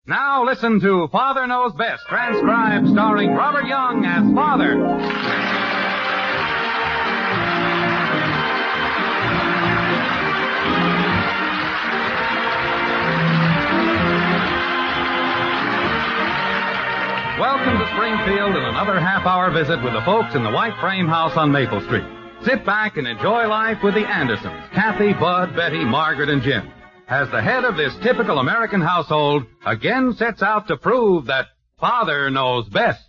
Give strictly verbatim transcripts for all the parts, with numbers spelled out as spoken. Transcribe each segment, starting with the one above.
Now listen to Father Knows Best, transcribed starring Robert Young as Father. Welcome to Springfield and another half-hour visit with the folks in the White Frame House on Maple Street. Sit back and enjoy life with the Andersons, Kathy, Bud, Betty, Margaret, and Jim, as the head of this typical American household again sets out to prove that Father knows best.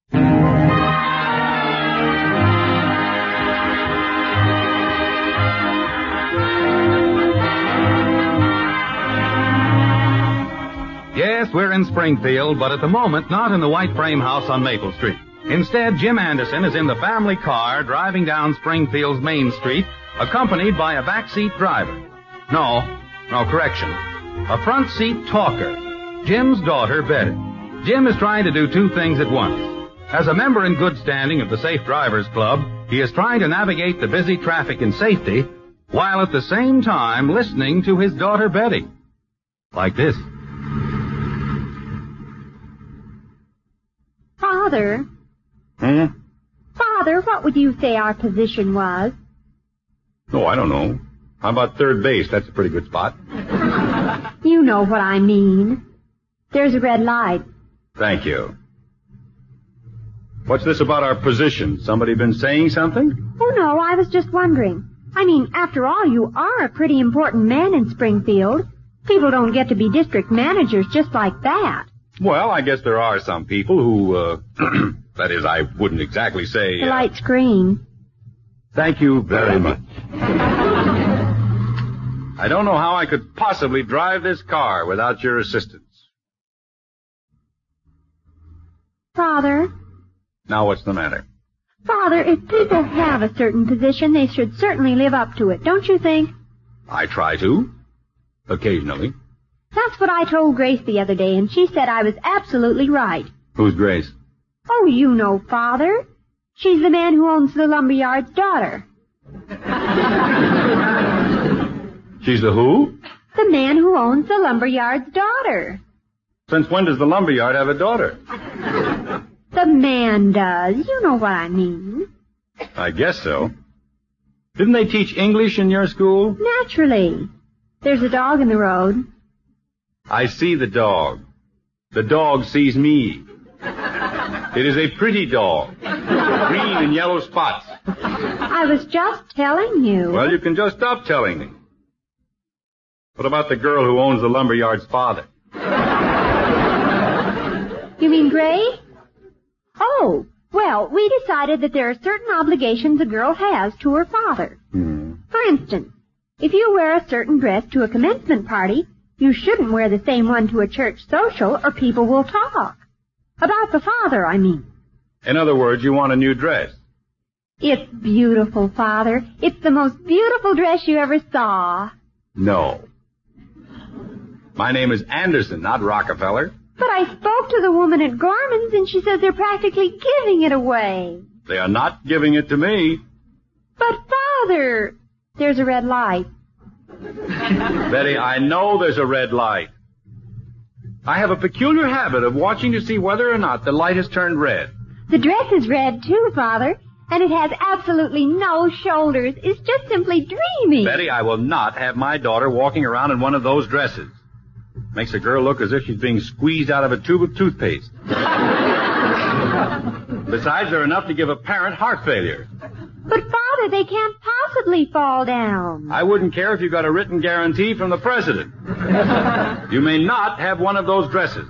Yes, we're in Springfield, but at the moment not in the White Frame House on Maple Street. Instead, Jim Anderson is in the family car driving down Springfield's Main Street, accompanied by a backseat driver. No, no, correction. A front seat talker. Jim's daughter, Betty. Jim is trying to do two things at once. As a member in good standing of the Safe Drivers Club, he is trying to navigate the busy traffic in safety, while at the same time listening to his daughter, Betty. Like this. Father. Hmm? Father, what would you say our position was? Oh, I don't know. How about third base? That's a pretty good spot. You know what I mean. There's a red light. Thank you. What's this about our position? Somebody been saying something? Oh, no, I was just wondering. I mean, after all, you are a pretty important man in Springfield. People don't get to be district managers just like that. Well, I guess there are some people who, uh, that is, I wouldn't exactly say... The uh, light's green. Thank you very much. I don't know how I could possibly drive this car without your assistance. Father? Now what's the matter? Father, if people have a certain position, they should certainly live up to it, don't you think? I try to. Occasionally. That's what I told Grace the other day, and she said I was absolutely right. Who's Grace? Oh, you know, Father. She's the man who owns the lumberyard's daughter. She's the who? The man who owns the lumberyard's daughter. Since when does the lumberyard have a daughter? The man does. You know what I mean. I guess so. Didn't they teach English in your school? Naturally. There's a dog in the road. I see the dog. The dog sees me. It is a pretty dog. Green and yellow spots. I was just telling you. Well, you can just stop telling me. What about the girl who owns the lumberyard's father? You mean Grace? Oh, well, we decided that there are certain obligations a girl has to her father. Hmm. For instance, if you wear a certain dress to a commencement party, you shouldn't wear the same one to a church social, or people will talk. About the father, I mean. In other words, you want a new dress. It's beautiful, Father. It's the most beautiful dress you ever saw. No. My name is Anderson, not Rockefeller. But I spoke to the woman at Gorman's, and she says they're practically giving it away. They are not giving it to me. But, Father, there's a red light. Betty, I know there's a red light. I have a peculiar habit of watching to see whether or not the light has turned red. The dress is red, too, Father, and it has absolutely no shoulders. It's just simply dreamy. Betty, I will not have my daughter walking around in one of those dresses. Makes a girl look as if she's being squeezed out of a tube of toothpaste. Besides, they're enough to give a parent heart failure. But, Father, they can't possibly fall down. I wouldn't care if you got a written guarantee from the president. You may not have one of those dresses.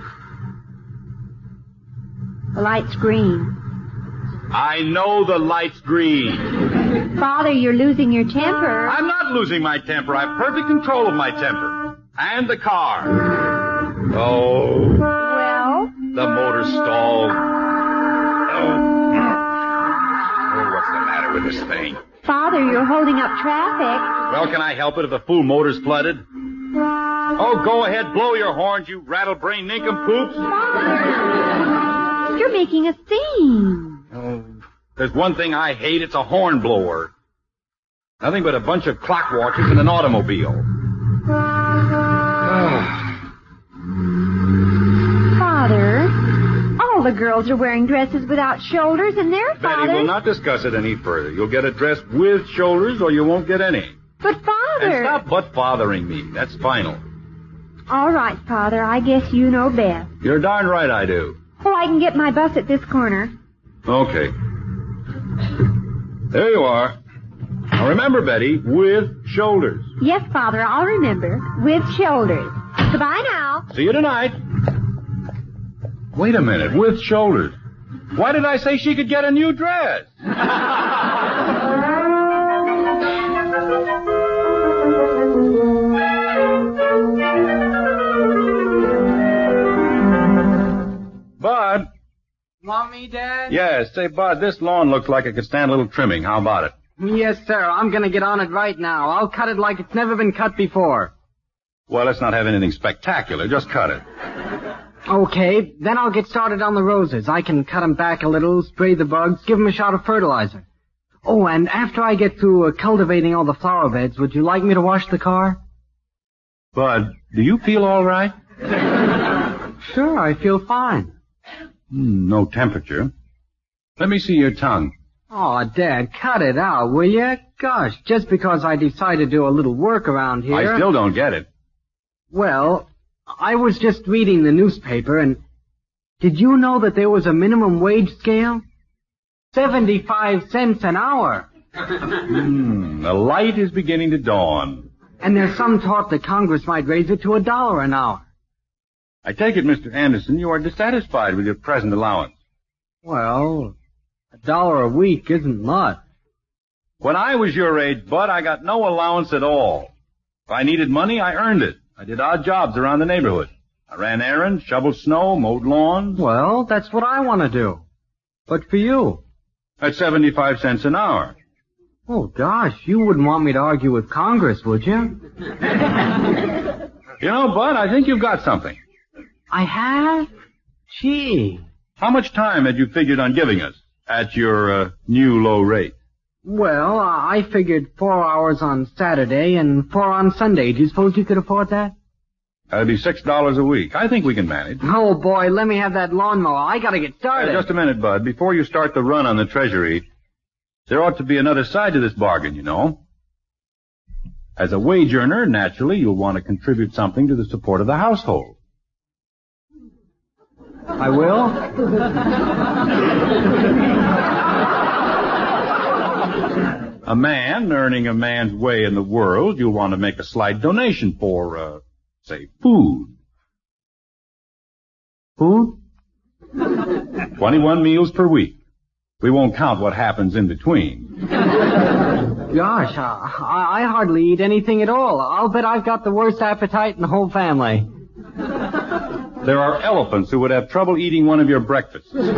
The light's green. I know the light's green. Father, you're losing your temper. I'm not losing my temper. I have perfect control of my temper. And the car. Oh. Well? The motor stalled. Oh. With this thing. Father, you're holding up traffic. Well, can I help it if the fool motor's flooded? Oh, go ahead, blow your horns, you rattle-brained nincompoops. Father, you're making a scene. Oh, there's one thing I hate, it's a horn blower. Nothing but a bunch of clock watchers in an automobile. All the girls are wearing dresses without shoulders, and their Betty, fathers... we'll not discuss it any further. You'll get a dress with shoulders, or you won't get any. But, Father... And stop butt bothering me. That's final. All right, Father. I guess you know best. You're darn right I do. Oh, I can get my bus at this corner. Okay. There you are. Now remember, Betty, with shoulders. Yes, Father, I'll remember. With shoulders. Goodbye now. See you tonight. Wait a minute, with shoulders. Why did I say she could get a new dress? Bud. Want me, Dad? Yes, say, Bud, this lawn looks like it could stand a little trimming. How about it? Yes, sir. I'm gonna get on it right now. I'll cut it like it's never been cut before. Well, let's not have anything spectacular. Just cut it. Okay, then I'll get started on the roses. I can cut them back a little, spray the bugs, give them a shot of fertilizer. Oh, and after I get through uh, cultivating all the flower beds, would you like me to wash the car? Bud, do you feel all right? Sure, I feel fine. Mm, no temperature. Let me see your tongue. Oh, Dad, cut it out, will you? Gosh, just because I decided to do a little work around here... I still don't get it. Well, I was just reading the newspaper, and did you know that there was a minimum wage scale? seventy-five cents an hour. Hmm, the light is beginning to dawn. And there's some talk that Congress might raise it to a dollar an hour. I take it, Mister Anderson, you are dissatisfied with your present allowance. Well, a dollar a week isn't much. When I was your age, Bud, I got no allowance at all. If I needed money, I earned it. I did odd jobs around the neighborhood. I ran errands, shoveled snow, mowed lawns. Well, that's what I want to do. But for you? At seventy-five cents an hour. Oh, gosh, you wouldn't want me to argue with Congress, would you? You know, Bud, I think you've got something. I have? Gee. How much time had you figured on giving us at your uh, new low rate? Well, uh, I figured four hours on Saturday and four on Sunday. Do you suppose you could afford that? That'd be six dollars a week. I think we can manage. Oh, boy, let me have that lawnmower. I gotta get started. Uh, just a minute, Bud. Before you start the run on the Treasury, there ought to be another side to this bargain, you know. As a wage earner, naturally, you'll want to contribute something to the support of the household. I will? A man earning a man's way in the world, you'll want to make a slight donation for, uh, say, food. Food? Twenty-one meals per week. We won't count what happens in between. Gosh, I, I hardly eat anything at all. I'll bet I've got the worst appetite in the whole family. There are elephants who would have trouble eating one of your breakfasts. But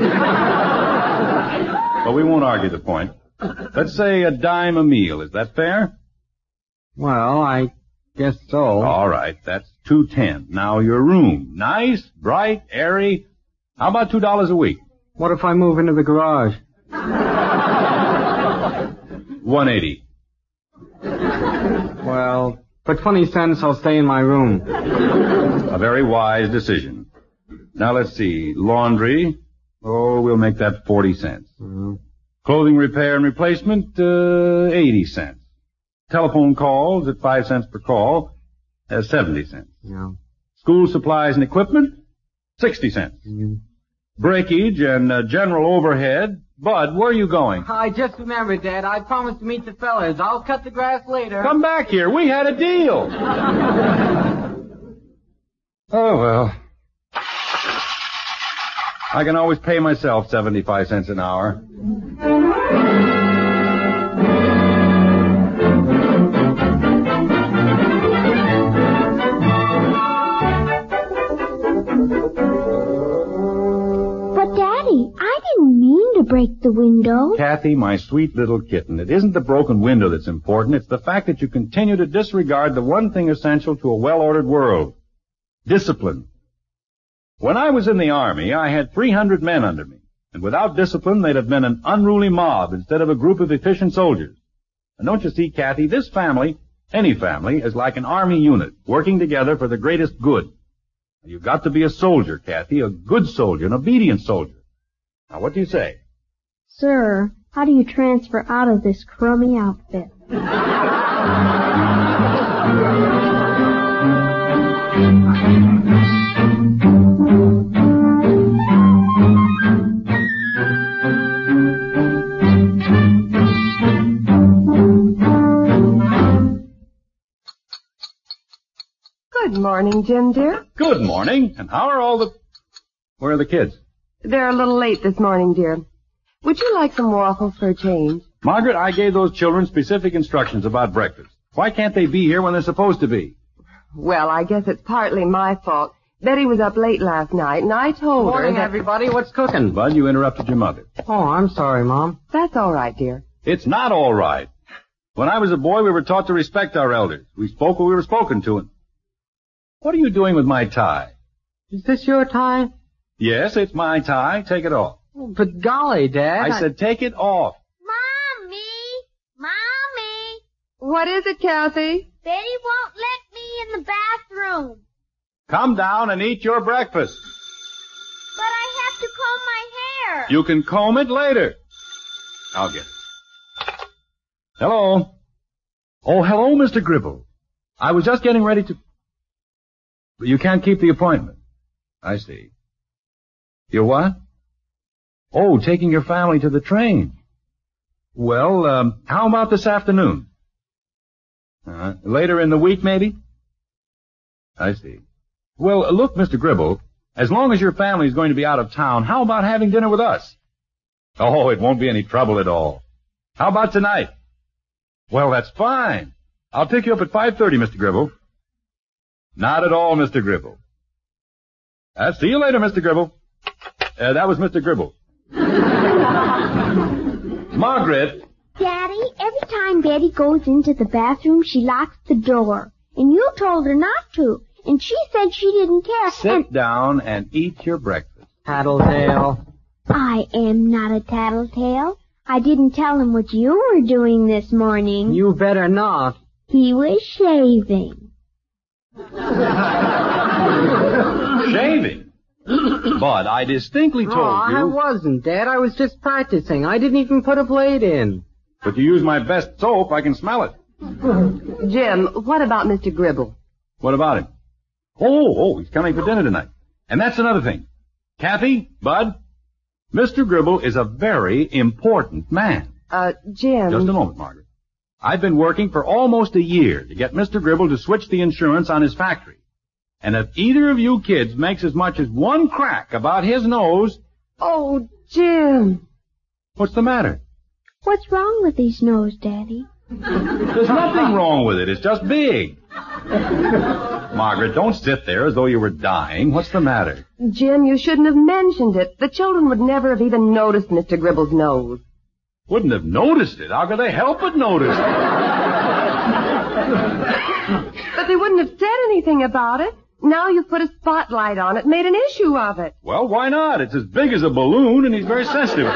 we won't argue the point. Let's say a dime a meal. Is that fair? Well, I guess so. All right, that's two ten. Now your room. Nice, bright, airy. How about two dollars a week? What if I move into the garage? One eighty. Well, for twenty cents, I'll stay in my room. A very wise decision. Now let's see. Laundry. Oh, we'll make that forty cents. Mm-hmm. Clothing repair and replacement, uh, eighty cents. Telephone calls at five cents per call, uh, seventy cents. Yeah. School supplies and equipment, sixty cents. Mm-hmm. Breakage and uh, general overhead. Bud, where are you going? I just remembered, Dad. I promised to meet the fellas. I'll cut the grass later. Come back here. We had a deal. Oh, well. I can always pay myself seventy-five cents an hour. But, Daddy, I didn't mean to break the window. Kathy, my sweet little kitten, it isn't the broken window that's important. It's the fact that you continue to disregard the one thing essential to a well-ordered world. Discipline. When I was in the Army, I had three hundred men under me. And without discipline, they'd have been an unruly mob instead of a group of efficient soldiers. And don't you see, Kathy, this family, any family, is like an Army unit, working together for the greatest good. You've got to be a soldier, Kathy, a good soldier, an obedient soldier. Now, what do you say? Sir, how do you transfer out of this crummy outfit? Good morning, Jim, dear. Good morning. And how are all the... Where are the kids? They're a little late this morning, dear. Would you like some waffles for a change? Margaret, I gave those children specific instructions about breakfast. Why can't they be here when they're supposed to be? Well, I guess it's partly my fault. Betty was up late last night, and I told Morning, her that... everybody. What's cooking? Bud, you interrupted your mother. Oh, I'm sorry, Mom. That's all right, dear. It's not all right. When I was a boy, we were taught to respect our elders. We spoke when we were spoken to. And what are you doing with my tie? Is this your tie? Yes, it's my tie. Take it off. Oh, but golly, Dad. I, I said take it off. Mommy! Mommy! What is it, Kathy? Betty won't let me in the bathroom. Come down and eat your breakfast. But I have to comb my hair. You can comb it later. I'll get it. Hello. Oh, hello, Mister Gribble. I was just getting ready to... But you can't keep the appointment. I see. You're what? Oh, taking your family to the train. Well, um, how about this afternoon? Uh, later in the week, maybe? I see. Well, look, Mister Gribble, as long as your family is going to be out of town, how about having dinner with us? Oh, it won't be any trouble at all. How about tonight? Well, that's fine. I'll pick you up at five thirty, Mister Gribble. Not at all, Mister Gribble. Uh, see you later, Mister Gribble. Uh, that was Mister Gribble. Margaret. Daddy, every time Betty goes into the bathroom, she locks the door. And you told her not to. And she said she didn't care. Sit and... down and eat your breakfast. Tattletale. I am not a tattletale. I didn't tell him what you were doing this morning. You better not. He was shaving. Shaving? Bud, I distinctly told oh, you... I wasn't, Dad. I was just practicing. I didn't even put a blade in. But you use my best soap, I can smell it. Jim, what about Mister Gribble? What about him? Oh, oh, he's coming for dinner tonight. And that's another thing. Kathy, Bud, Mister Gribble is a very important man. Uh, Jim... Just a moment, Margaret. I've been working for almost a year to get Mister Gribble to switch the insurance on his factory. And if either of you kids makes as much as one crack about his nose... Oh, Jim. What's the matter? What's wrong with his nose, Daddy? There's nothing wrong with it. It's just big. Margaret, don't sit there as though you were dying. What's the matter? Jim, you shouldn't have mentioned it. The children would never have even noticed Mister Gribble's nose. Wouldn't have noticed it. How could they help but notice it? But they wouldn't have said anything about it. Now you've put a spotlight on it, made an issue of it. Well, why not? It's as big as a balloon, and he's very sensitive.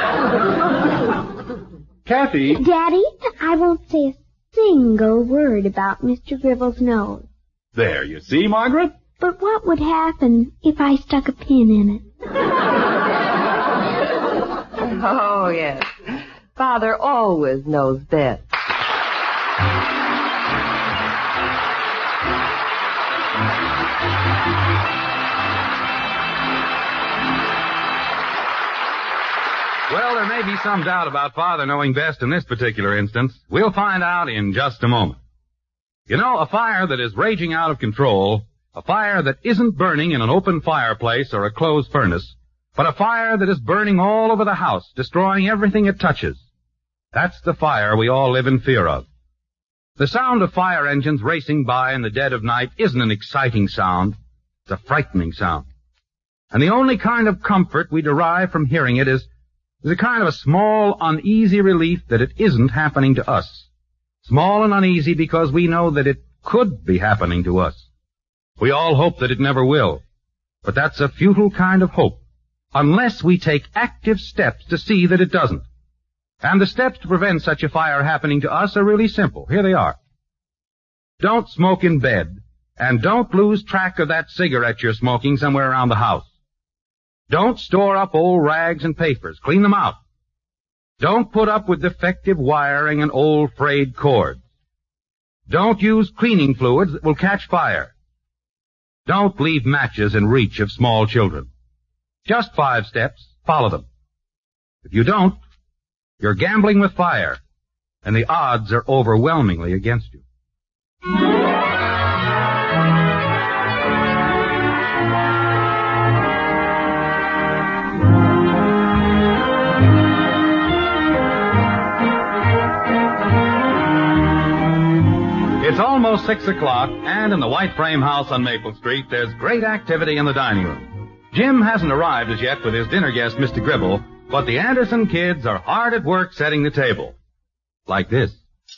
Kathy. Daddy, I won't say a single word about Mister Gribble's nose. There, you see, Margaret? But what would happen if I stuck a pin in it? Oh, yes. Father always knows best. Well, there may be some doubt about Father knowing best in this particular instance. We'll find out in just a moment. You know, a fire that is raging out of control, a fire that isn't burning in an open fireplace or a closed furnace, but a fire that is burning all over the house, destroying everything it touches. That's the fire we all live in fear of. The sound of fire engines racing by in the dead of night isn't an exciting sound. It's a frightening sound. And the only kind of comfort we derive from hearing it is, is a kind of a small, uneasy relief that it isn't happening to us. Small and uneasy because we know that it could be happening to us. We all hope that it never will. But that's a futile kind of hope, unless we take active steps to see that it doesn't. And the steps to prevent such a fire happening to us are really simple. Here they are. Don't smoke in bed, And don't lose track of that cigarette you're smoking somewhere around the house. Don't store up old rags and papers. Clean them out. Don't put up with defective wiring and old frayed cords. Don't use cleaning fluids that will catch fire. Don't leave matches in reach of small children. Just five steps. Follow them. If you don't, you're gambling with fire, and the odds are overwhelmingly against you. It's almost six o'clock, and in the white frame house on Maple Street, there's great activity in the dining room. Jim hasn't arrived as yet with his dinner guest, Mister Gribble, but the Anderson kids are hard at work setting the table. Like this.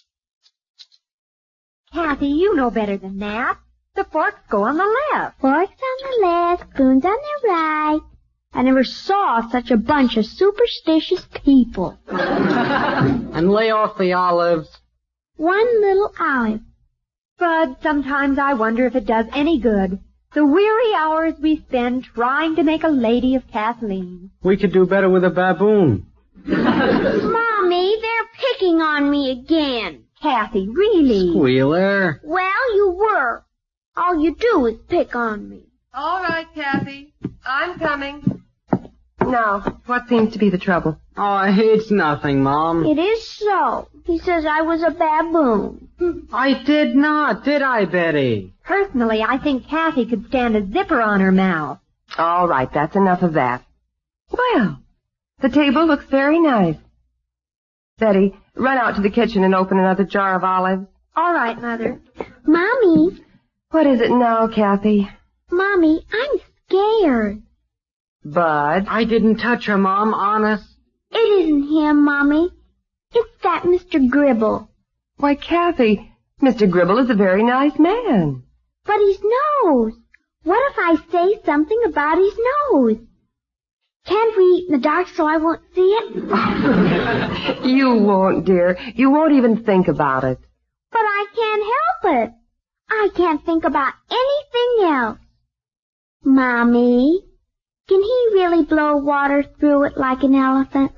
Kathy, you know better than that. The forks go on the left. Forks on the left, spoons on the right. I never saw such a bunch of superstitious people. And lay off the olives. One little olive. Bud, sometimes I wonder if it does any good. The weary hours we spend trying to make a lady of Kathleen. We could do better with a baboon. Mommy, they're picking on me again. Kathy, really? Squealer. Well, you were. All you do is pick on me. All right, Kathy. I'm coming. Now, what seems to be the trouble? Oh, it's nothing, Mom. It is so. He says I was a baboon. I did not, did I, Betty? Personally, I think Kathy could stand a zipper on her mouth. All right, that's enough of that. Well, the table looks very nice. Betty, run out to the kitchen and open another jar of olives. All right, Mother. Mommy. What is it now, Kathy? Mommy, I'm scared. Bud. I didn't touch her, Mom, honest. It isn't him, Mommy. It's that Mister Gribble. Why, Kathy, Mister Gribble is a very nice man. But his nose. What if I say something about his nose? Can't we eat in the dark so I won't see it? You won't, dear. You won't even think about it. But I can't help it. I can't think about anything else. Mommy, can he really blow water through it like an elephant?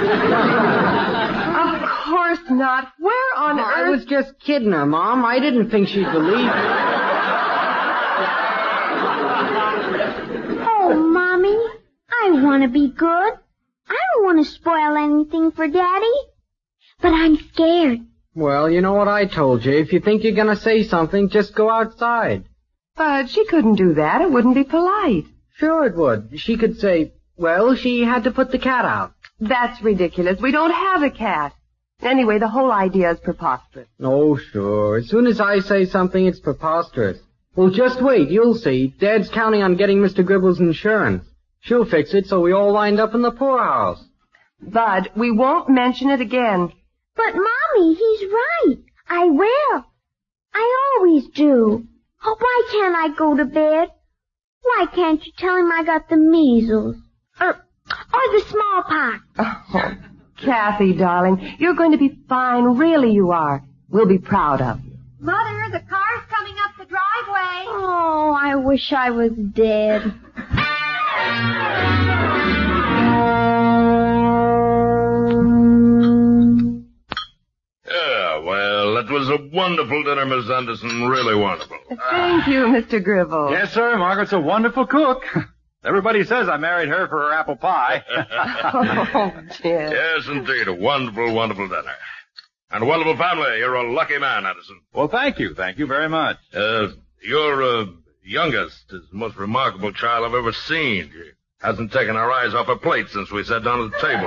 Of course not. Where on I earth? was just kidding her, Mom. I didn't think she'd believe it. Oh, Mommy, I want to be good. I don't want to spoil anything for Daddy. But I'm scared. Well, you know what I told you. If you think you're going to say something, just go outside. But she couldn't do that. It wouldn't be polite. Sure it would. She could say, well, she had to put the cat out. That's ridiculous. We don't have a cat. Anyway, the whole idea is preposterous. Oh, sure. As soon as I say something, it's preposterous. Well, just wait. You'll see. Dad's counting on getting Mister Gribble's insurance. She'll fix it so we all wind up in the poorhouse. Bud, we won't mention it again. But, Mommy, he's right. I will. I always do. Oh, why can't I go to bed? Why can't you tell him I got the measles? Or, or the smallpox? Oh, Kathy, darling, you're going to be fine. Really you are. We'll be proud of you. Mother, the car's coming up the driveway. Oh, I wish I was dead. Yeah, well, that was a wonderful dinner, Miss Anderson. Really wonderful. Thank you, Mister Gribble. Yes, sir. Margaret's a wonderful cook. Everybody says I married her for her apple pie. Oh, Jim. Yes, indeed. A wonderful, wonderful dinner. And a wonderful family. You're a lucky man, Anderson. Well, thank you. Thank you very much. Uh, your uh, youngest is the most remarkable child I've ever seen. She hasn't taken her eyes off her plate since we sat down at the table.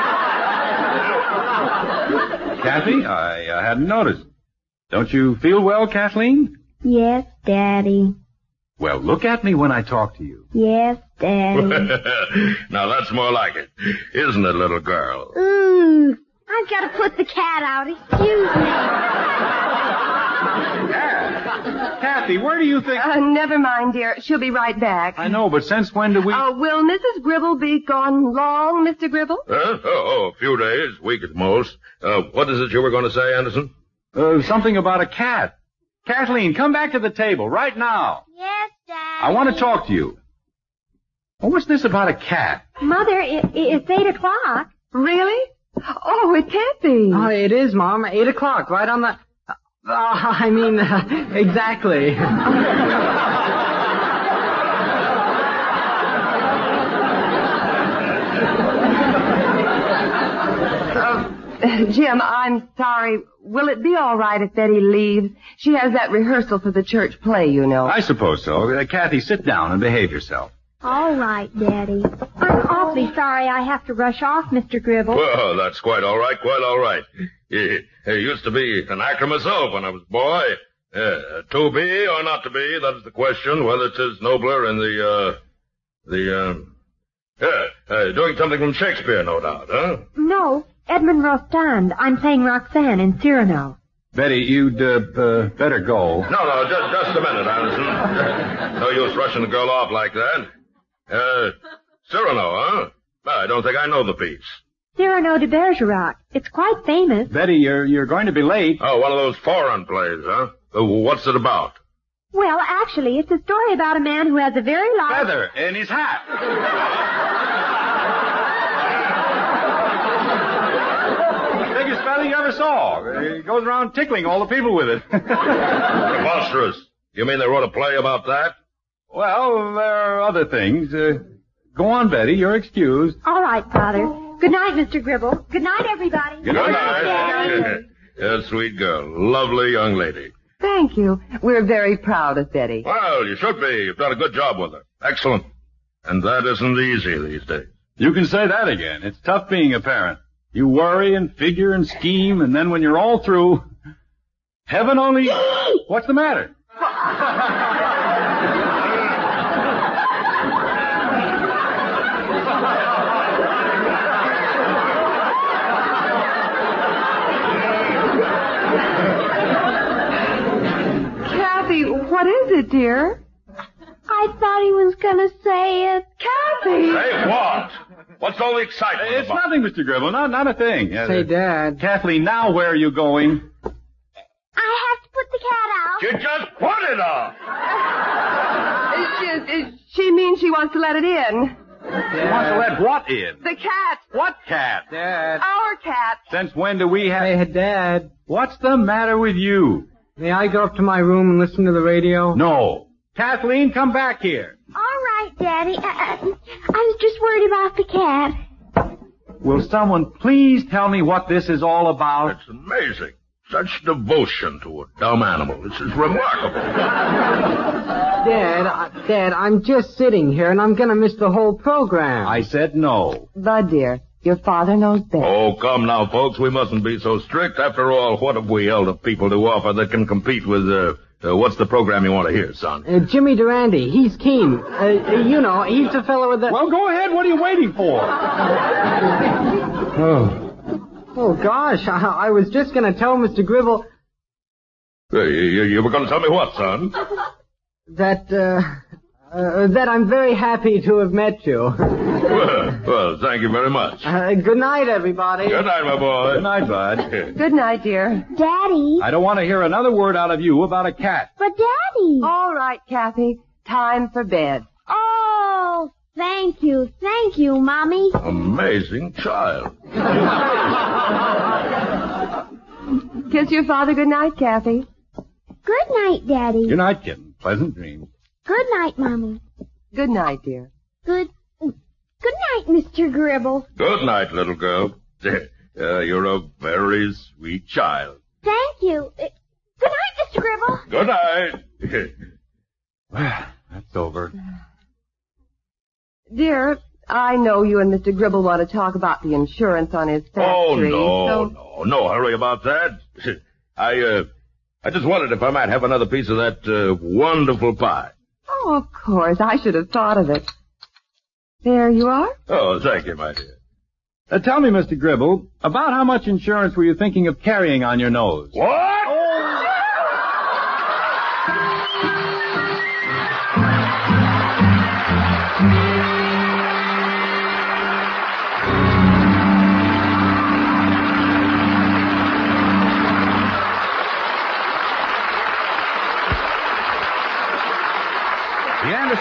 Kathy, I uh, hadn't noticed. Don't you feel well, Kathleen? Yes, Daddy. Well, look at me when I talk to you. Yes, Daddy. Now that's more like it, isn't it, little girl? Ooh, I've got to put the cat out. Excuse me. Cat? Kathy, where do you think... Uh, never mind, dear. She'll be right back. I know, but since when do we... Uh, will Missus Gribble be gone long, Mister Gribble? Huh? Oh, oh, a few days, week at most. Uh, what is it you were going to say, Anderson? Uh, something about a cat. Kathleen, come back to the table right now. Yes, Dad. I want to talk to you. Well, what's this about a cat? Mother, it, it's eight o'clock. Really? Oh, it can't be. Oh, it is, Mom. Eight o'clock, right on the... Uh, I mean, uh, exactly. uh, Jim, I'm sorry. Will it be all right if Betty leaves? She has that rehearsal for the church play, you know. I suppose so. Uh, Kathy, sit down and behave yourself. All right, Daddy. I'm awfully sorry I have to rush off, Mister Gribble. Well, that's quite all right, quite all right. I used to be an actor myself when I was a boy. Uh, to be or not to be, that is the question, whether it is nobler in the, uh, the, um, yeah, uh, doing something from Shakespeare, no doubt, huh? No, Edmund Rostand. I'm playing Roxanne in Cyrano. Betty, you'd uh, uh, better go. No, no, just, just a minute, Anderson. No use rushing the girl off like that. Uh, Cyrano, huh? I don't think I know the piece. Cyrano de Bergerac. It's quite famous. Betty, you're you're going to be late. Oh, one of those foreign plays, huh? Uh, what's it about? Well, actually, it's a story about a man who has a very large... Feather in his hat. Biggest feather you ever saw. He goes around tickling all the people with it. Preposterous. You mean they wrote a play about that? Well, there are other things. Uh, go on, Betty. You're excused. All right, Father. Good night, Mister Gribble. Good night, everybody. Good night. Yes, sweet girl. Lovely young lady. Thank you. We're very proud of Betty. Well, you should be. You've done a good job with her. Excellent. And that isn't easy these days. You can say that again. It's tough being a parent. You worry and figure and scheme, and then when you're all through, heaven only... What's the matter? What is it, dear? I thought he was going to say it. Kathy! Say what? What's all the excitement It's about? nothing, Mister Gribble. Not, not a thing. Uh, Say, Dad. Kathleen, now where are you going? I have to put the cat out. You just put it off. She, she means she wants to let it in. She wants to let what in? The cat. What cat? Dad. Our cat. Since when do we have... Hey, Dad. What's the matter with you? May I go up to my room and listen to the radio? No. Kathleen, come back here. All right, Daddy. I, I, I was just worried about the cat. Will someone please tell me what this is all about? It's amazing. Such devotion to a dumb animal. This is remarkable. Dad, uh, Dad, I'm just sitting here and I'm gonna miss the whole program. I said no. Bud, dear, your father knows best. Oh, come now, folks. We mustn't be so strict. After all, what have we elder people to offer that can compete with, uh, uh what's the program you want to hear, son? Uh, Jimmy Durante, he's keen. Uh, uh, you know, he's the fellow with the... Well, go ahead. What are you waiting for? Oh. Oh, gosh, I, I was just going to tell Mister Gribble... Uh, you, you were going to tell me what, son? That, uh, uh, that I'm very happy to have met you. Well, well, thank you very much. Uh, good night, everybody. Good night, my boy. Good night, Bud. Good night, dear. Daddy. I don't want to hear another word out of you about a cat. But Daddy. All right, Kathy. Time for bed. Oh, thank you. Thank you, Mommy. Amazing child. Kiss your father good night, Kathy. Good night, Daddy. Good night, kitten. Pleasant dreams. Good night, Mommy. Good night, dear. Good... Good night, Mister Gribble. Good night, little girl. Uh, you're a very sweet child. Thank you. Uh, good night, Mister Gribble. Good night. Well, that's over. Dear, I know you and Mister Gribble want to talk about the insurance on his factory. Oh, no, so... no, no hurry about that. I, uh, I just wondered if I might have another piece of that, uh, wonderful pie. Oh, of course. I should have thought of it. There you are. Oh, thank you, my dear. Uh, tell me, Mister Gribble, about how much insurance were you thinking of carrying on your nose? What?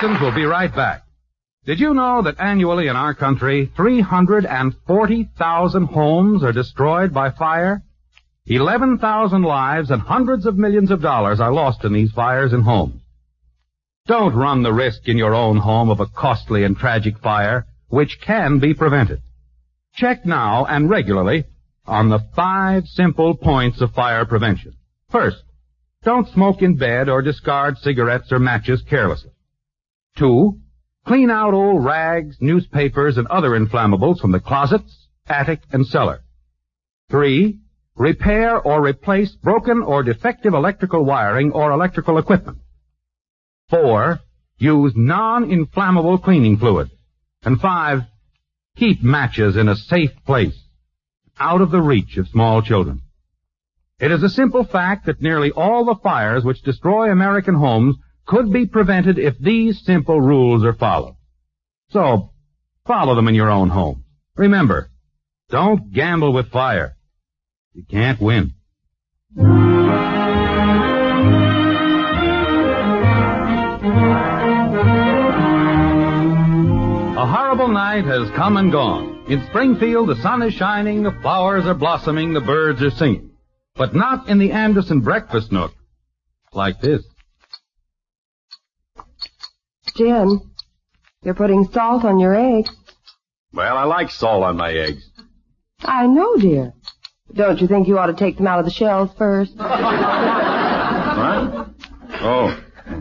Andersons will be right back. Did you know that annually in our country, three hundred forty thousand homes are destroyed by fire? eleven thousand lives and hundreds of millions of dollars are lost in these fires in homes. Don't run the risk in your own home of a costly and tragic fire, which can be prevented. Check now and regularly on the five simple points of fire prevention. First, don't smoke in bed or discard cigarettes or matches carelessly. Two, clean out old rags, newspapers, and other inflammables from the closets, attic, and cellar. Three, repair or replace broken or defective electrical wiring or electrical equipment. Four, use non-inflammable cleaning fluid. And five, keep matches in a safe place, out of the reach of small children. It is a simple fact that nearly all the fires which destroy American homes could be prevented if these simple rules are followed. So, follow them in your own home. Remember, don't gamble with fire. You can't win. A horrible night has come and gone. In Springfield, the sun is shining, the flowers are blossoming, the birds are singing. But not in the Anderson breakfast nook. Like this. Jim, you're putting salt on your eggs. Well, I like salt on my eggs. I know, dear. Don't you think you ought to take them out of the shells first? What? Oh.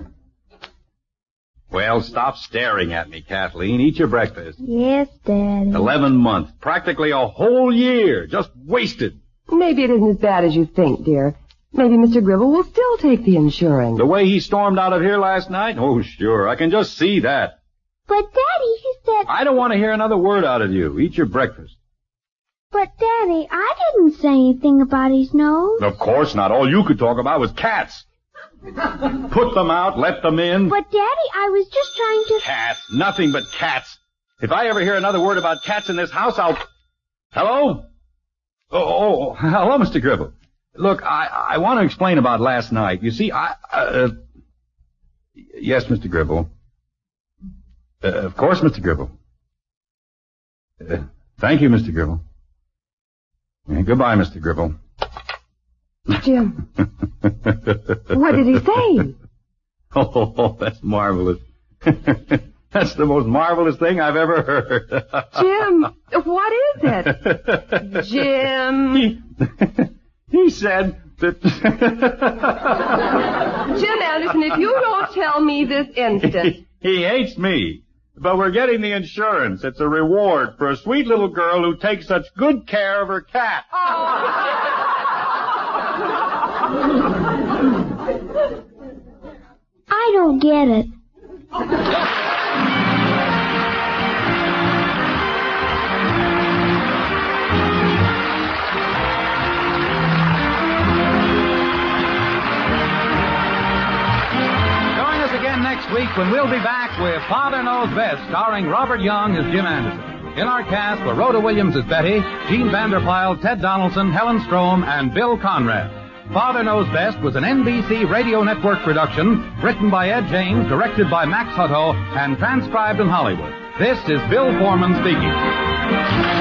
Well, stop staring at me, Kathleen. Eat your breakfast. Yes, Daddy. Eleven months. Practically a whole year. Just wasted. Maybe it isn't as bad as you think, dear. Maybe Mister Gribble will still take the insurance. The way he stormed out of here last night? Oh, sure. I can just see that. But, Daddy, he said... I don't want to hear another word out of you. Eat your breakfast. But, Daddy, I didn't say anything about his nose. Of course not. All you could talk about was cats. Put them out, let them in. But, Daddy, I was just trying to... Cats. Nothing but cats. If I ever hear another word about cats in this house, I'll... Hello? Oh, oh, hello, Mister Gribble. Look, I, I want to explain about last night. You see, I... Uh, yes, Mister Gribble. Uh, of course, Mister Gribble. Uh, thank you, Mister Gribble. Uh, goodbye, Mister Gribble. Jim, what did he say? Oh, oh, that's marvelous. That's the most marvelous thing I've ever heard. Jim, what is it? Jim. He, he said that... Jim Anderson, if you don't tell me this instant... He, he hates me. But we're getting the insurance. It's a reward for a sweet little girl who takes such good care of her cat. I don't get it. Join us again next week when we'll be back with Father Knows Best, starring Robert Young as Jim Anderson. In our cast were Rhoda Williams as Betty, Gene Vanderpyle, Ted Donaldson, Helen Strom, and Bill Conrad. Father Knows Best was an N B C Radio Network production, written by Ed James, directed by Max Hutto, and transcribed in Hollywood. This is Bill Foreman speaking.